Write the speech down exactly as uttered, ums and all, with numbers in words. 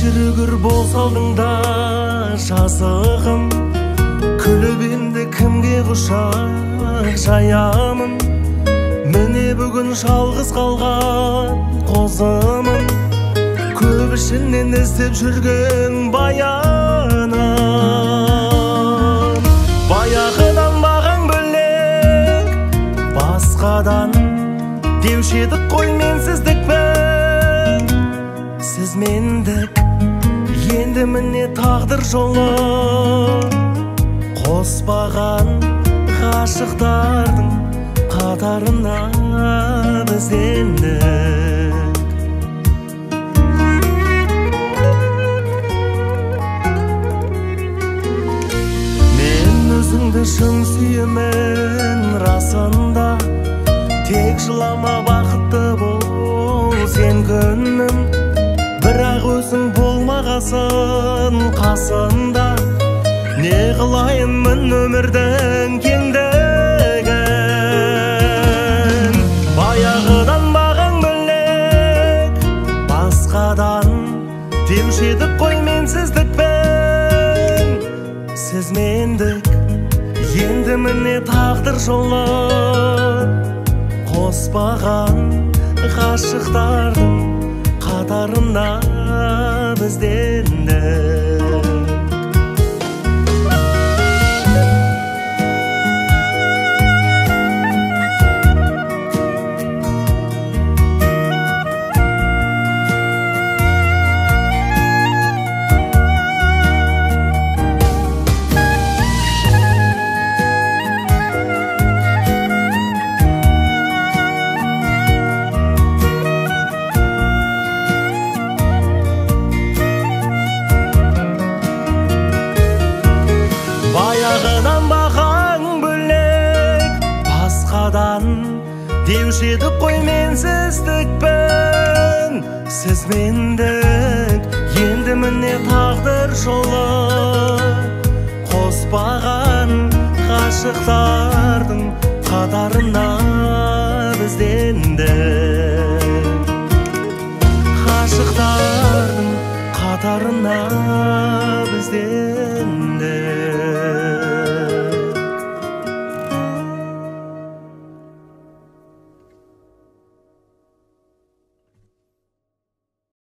кешірігір болсалдың да жазығым, күліп енді кімге құшақ жаямын. Міне бүгін жалғыз қалған қозымын, көп ішінен іздеп жүрген баяным. Баяғыдан маған бөлек басқадан деуші едік қой менсіздікпен. Сіз мендік, енді міне тағдыр жолы қоспаған ғашықтардың қатарына біз ендік. Мен өзіңді шын сүйемін расында, тек жылама бақытты бол сен күнім. Бірақ өзің болмағасын қасында, не қылайынмын өмірдің кеңдігін. Баяғыдан маған бөлек басқадан деуші едік қой менсіздікпен. Сіз мендік, енді міне тағдыр жолы қоспаған ғашықтардың қатарына біз ендік. Баяғыдан маған бөлек басқадан деуші едік қой менсіздікпен. Сіз мендік, енді міне тағдыр жолы қоспаған ғашықтардың қатарына біз